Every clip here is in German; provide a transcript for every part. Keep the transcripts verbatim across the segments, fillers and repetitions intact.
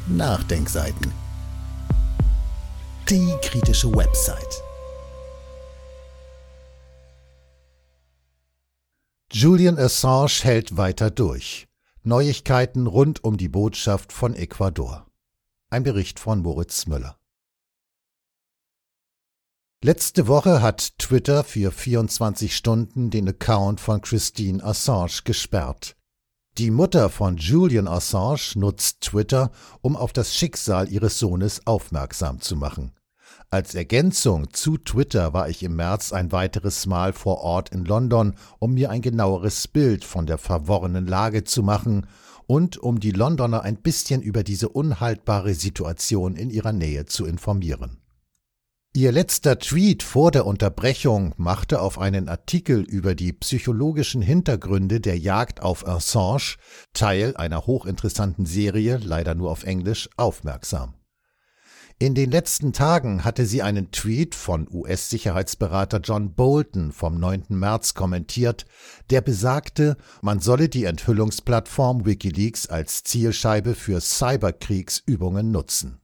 Nachdenkseiten. Die kritische Website. Julian Assange hält weiter durch. Neuigkeiten rund um die Botschaft von Ecuador. Ein Bericht von Moritz Müller. Letzte Woche hat Twitter für vierundzwanzig Stunden den Account von Christine Assange gesperrt. Die Mutter von Julian Assange nutzt Twitter, um auf das Schicksal ihres Sohnes aufmerksam zu machen. Als Ergänzung zu Twitter war ich im März ein weiteres Mal vor Ort in London, um mir ein genaueres Bild von der verworrenen Lage zu machen und um die Londoner ein bisschen über diese unhaltbare Situation in ihrer Nähe zu informieren. Ihr letzter Tweet vor der Unterbrechung machte auf einen Artikel über die psychologischen Hintergründe der Jagd auf Assange, Teil einer hochinteressanten Serie, leider nur auf Englisch, aufmerksam. In den letzten Tagen hatte sie einen Tweet von U S-Sicherheitsberater John Bolton vom neunten März kommentiert, der besagte, man solle die Enthüllungsplattform WikiLeaks als Zielscheibe für Cyberkriegsübungen nutzen.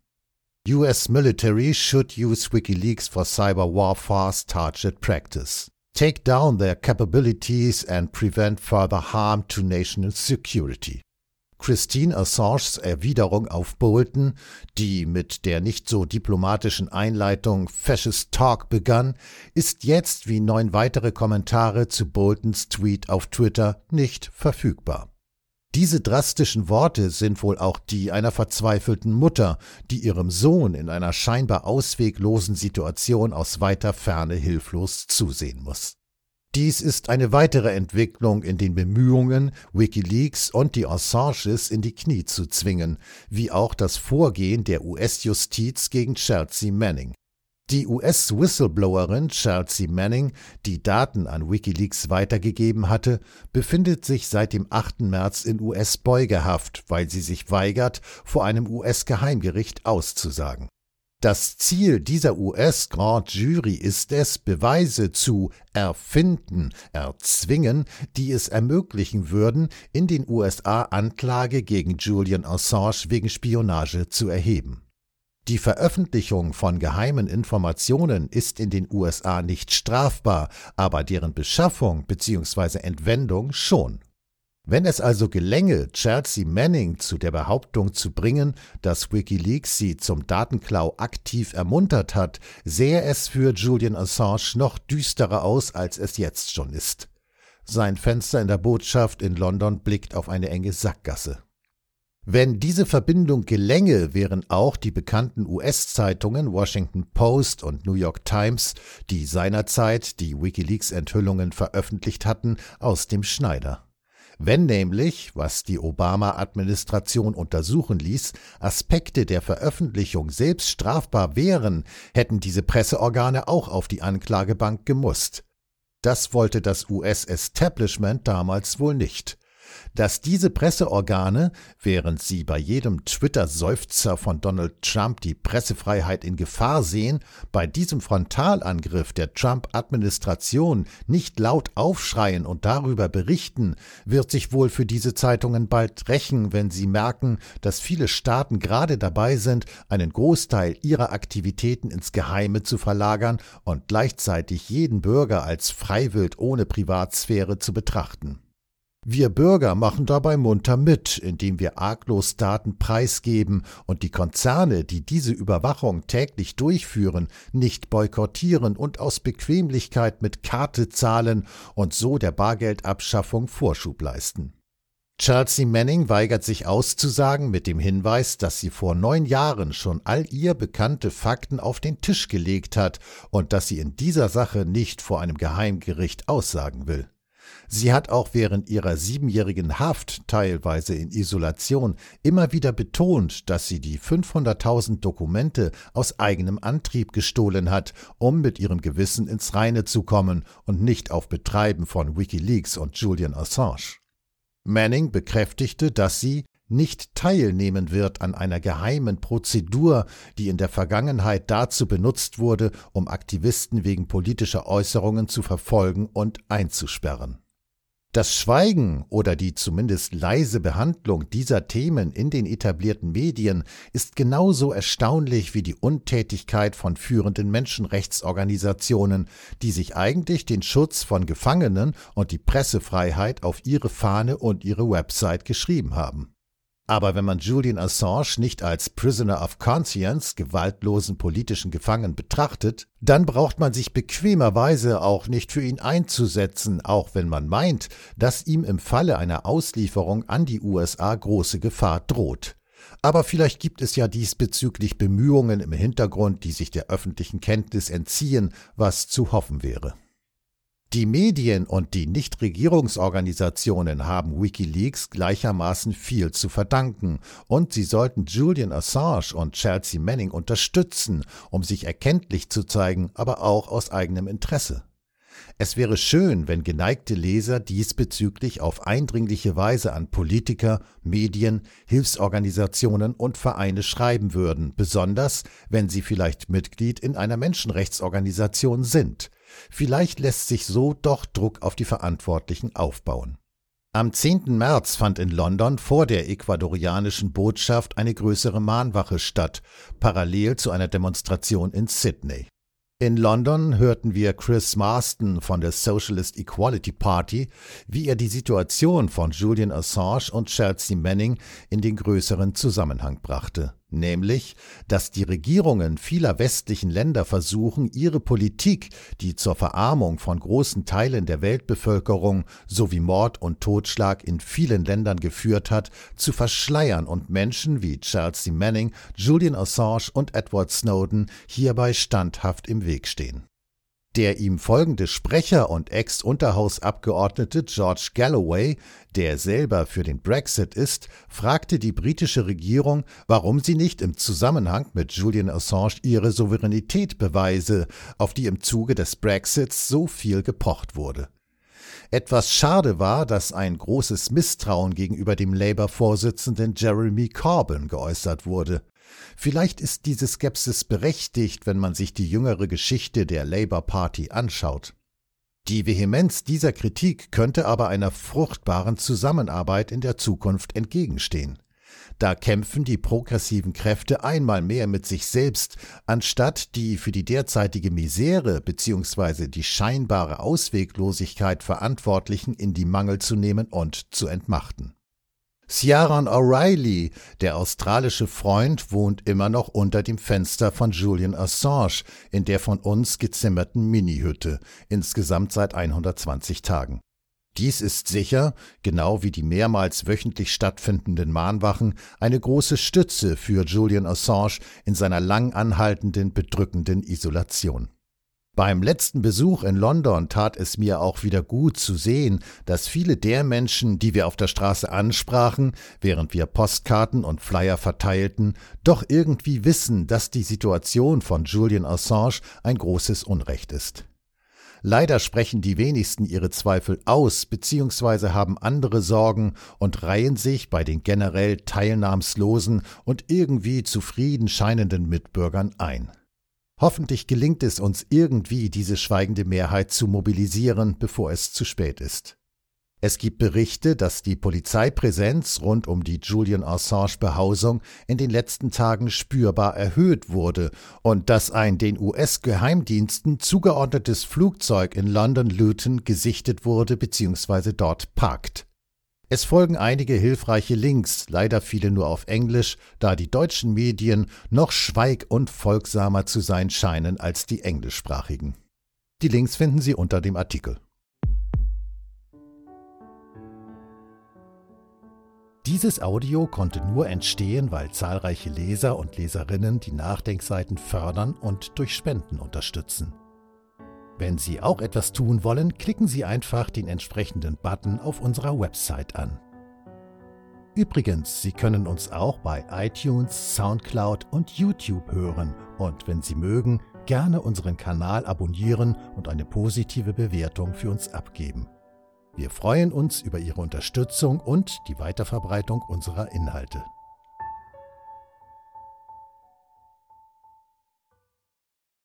U S military should use WikiLeaks for cyber warfare's target practice. Take down their capabilities and prevent further harm to national security. Christine Assanges Erwiderung auf Bolton, die mit der nicht so diplomatischen Einleitung Fascist Talk begann, ist jetzt wie neun weitere Kommentare zu Boltons Tweet auf Twitter nicht verfügbar. Diese drastischen Worte sind wohl auch die einer verzweifelten Mutter, die ihrem Sohn in einer scheinbar ausweglosen Situation aus weiter Ferne hilflos zusehen muss. Dies ist eine weitere Entwicklung in den Bemühungen, WikiLeaks und die Assanges in die Knie zu zwingen, wie auch das Vorgehen der U S-Justiz gegen Chelsea Manning. Die U S-Whistleblowerin Chelsea Manning, die Daten an WikiLeaks weitergegeben hatte, befindet sich seit dem achten März in U S-Beugehaft, weil sie sich weigert, vor einem U S-Geheimgericht auszusagen. Das Ziel dieser U S-Grand Jury ist es, Beweise zu erfinden, erzwingen, die es ermöglichen würden, in den U S A Anklage gegen Julian Assange wegen Spionage zu erheben. Die Veröffentlichung von geheimen Informationen ist in den U S A nicht strafbar, aber deren Beschaffung bzw. Entwendung schon. Wenn es also gelänge, Chelsea Manning zu der Behauptung zu bringen, dass WikiLeaks sie zum Datenklau aktiv ermuntert hat, sähe es für Julian Assange noch düsterer aus, als es jetzt schon ist. Sein Fenster in der Botschaft in London blickt auf eine enge Sackgasse. Wenn diese Verbindung gelänge, wären auch die bekannten U S-Zeitungen Washington Post und New York Times, die seinerzeit die WikiLeaks-Enthüllungen veröffentlicht hatten, aus dem Schneider. Wenn nämlich, was die Obama-Administration untersuchen ließ, Aspekte der Veröffentlichung selbst strafbar wären, hätten diese Presseorgane auch auf die Anklagebank gemusst. Das wollte das U S-Establishment damals wohl nicht. Dass diese Presseorgane, während sie bei jedem Twitter-Seufzer von Donald Trump die Pressefreiheit in Gefahr sehen, bei diesem Frontalangriff der Trump-Administration nicht laut aufschreien und darüber berichten, wird sich wohl für diese Zeitungen bald rächen, wenn sie merken, dass viele Staaten gerade dabei sind, einen Großteil ihrer Aktivitäten ins Geheime zu verlagern und gleichzeitig jeden Bürger als Freiwild ohne Privatsphäre zu betrachten. Wir Bürger machen dabei munter mit, indem wir arglos Daten preisgeben und die Konzerne, die diese Überwachung täglich durchführen, nicht boykottieren und aus Bequemlichkeit mit Karte zahlen und so der Bargeldabschaffung Vorschub leisten. Chelsea Manning weigert sich auszusagen mit dem Hinweis, dass sie vor neun Jahren schon all ihr bekannte Fakten auf den Tisch gelegt hat und dass sie in dieser Sache nicht vor einem Geheimgericht aussagen will. Sie hat auch während ihrer siebenjährigen Haft, teilweise in Isolation, immer wieder betont, dass sie die fünfhunderttausend Dokumente aus eigenem Antrieb gestohlen hat, um mit ihrem Gewissen ins Reine zu kommen und nicht auf Betreiben von WikiLeaks und Julian Assange. Manning bekräftigte, dass sie nicht teilnehmen wird an einer geheimen Prozedur, die in der Vergangenheit dazu benutzt wurde, um Aktivisten wegen politischer Äußerungen zu verfolgen und einzusperren. Das Schweigen oder die zumindest leise Behandlung dieser Themen in den etablierten Medien ist genauso erstaunlich wie die Untätigkeit von führenden Menschenrechtsorganisationen, die sich eigentlich den Schutz von Gefangenen und die Pressefreiheit auf ihre Fahne und ihre Website geschrieben haben. Aber wenn man Julian Assange nicht als Prisoner of Conscience, gewaltlosen politischen Gefangenen betrachtet, dann braucht man sich bequemerweise auch nicht für ihn einzusetzen, auch wenn man meint, dass ihm im Falle einer Auslieferung an die U S A große Gefahr droht. Aber vielleicht gibt es ja diesbezüglich Bemühungen im Hintergrund, die sich der öffentlichen Kenntnis entziehen, was zu hoffen wäre. Die Medien und die Nichtregierungsorganisationen haben WikiLeaks gleichermaßen viel zu verdanken und sie sollten Julian Assange und Chelsea Manning unterstützen, um sich erkenntlich zu zeigen, aber auch aus eigenem Interesse. Es wäre schön, wenn geneigte Leser diesbezüglich auf eindringliche Weise an Politiker, Medien, Hilfsorganisationen und Vereine schreiben würden, besonders wenn sie vielleicht Mitglied in einer Menschenrechtsorganisation sind. Vielleicht lässt sich so doch Druck auf die Verantwortlichen aufbauen. Am zehnten März fand in London vor der ecuadorianischen Botschaft eine größere Mahnwache statt, parallel zu einer Demonstration in Sydney. In London hörten wir Chris Marston von der Socialist Equality Party, wie er die Situation von Julian Assange und Chelsea Manning in den größeren Zusammenhang brachte, nämlich, dass die Regierungen vieler westlichen Länder versuchen, ihre Politik, die zur Verarmung von großen Teilen der Weltbevölkerung sowie Mord und Totschlag in vielen Ländern geführt hat, zu verschleiern und Menschen wie Chelsea Manning, Julian Assange und Edward Snowden hierbei standhaft im Weg stehen. Der ihm folgende Sprecher und Ex-Unterhausabgeordnete George Galloway, der selber für den Brexit ist, fragte die britische Regierung, warum sie nicht im Zusammenhang mit Julian Assange ihre Souveränität beweise, auf die im Zuge des Brexits so viel gepocht wurde. Etwas schade war, dass ein großes Misstrauen gegenüber dem Labour-Vorsitzenden Jeremy Corbyn geäußert wurde. Vielleicht ist diese Skepsis berechtigt, wenn man sich die jüngere Geschichte der Labour Party anschaut. Die Vehemenz dieser Kritik könnte aber einer fruchtbaren Zusammenarbeit in der Zukunft entgegenstehen. Da kämpfen die progressiven Kräfte einmal mehr mit sich selbst, anstatt die für die derzeitige Misere bzw. die scheinbare Ausweglosigkeit Verantwortlichen in die Mangel zu nehmen und zu entmachten. Ciaran O'Reilly, der australische Freund, wohnt immer noch unter dem Fenster von Julian Assange in der von uns gezimmerten Mini-Hütte, insgesamt seit hundertzwanzig Tagen. Dies ist sicher, genau wie die mehrmals wöchentlich stattfindenden Mahnwachen, eine große Stütze für Julian Assange in seiner lang anhaltenden, bedrückenden Isolation. Beim letzten Besuch in London tat es mir auch wieder gut zu sehen, dass viele der Menschen, die wir auf der Straße ansprachen, während wir Postkarten und Flyer verteilten, doch irgendwie wissen, dass die Situation von Julian Assange ein großes Unrecht ist. Leider sprechen die wenigsten ihre Zweifel aus bzw. haben andere Sorgen und reihen sich bei den generell teilnahmslosen und irgendwie zufrieden scheinenden Mitbürgern ein. Hoffentlich gelingt es uns irgendwie, diese schweigende Mehrheit zu mobilisieren, bevor es zu spät ist. Es gibt Berichte, dass die Polizeipräsenz rund um die Julian Assange-Behausung in den letzten Tagen spürbar erhöht wurde und dass ein den U S-Geheimdiensten zugeordnetes Flugzeug in London Luton gesichtet wurde bzw. dort parkt. Es folgen einige hilfreiche Links, leider viele nur auf Englisch, da die deutschen Medien noch schweig- und folgsamer zu sein scheinen als die englischsprachigen. Die Links finden Sie unter dem Artikel. Dieses Audio konnte nur entstehen, weil zahlreiche Leser und Leserinnen die Nachdenkseiten fördern und durch Spenden unterstützen. Wenn Sie auch etwas tun wollen, klicken Sie einfach den entsprechenden Button auf unserer Website an. Übrigens, Sie können uns auch bei iTunes, Soundcloud und YouTube hören und wenn Sie mögen, gerne unseren Kanal abonnieren und eine positive Bewertung für uns abgeben. Wir freuen uns über Ihre Unterstützung und die Weiterverbreitung unserer Inhalte.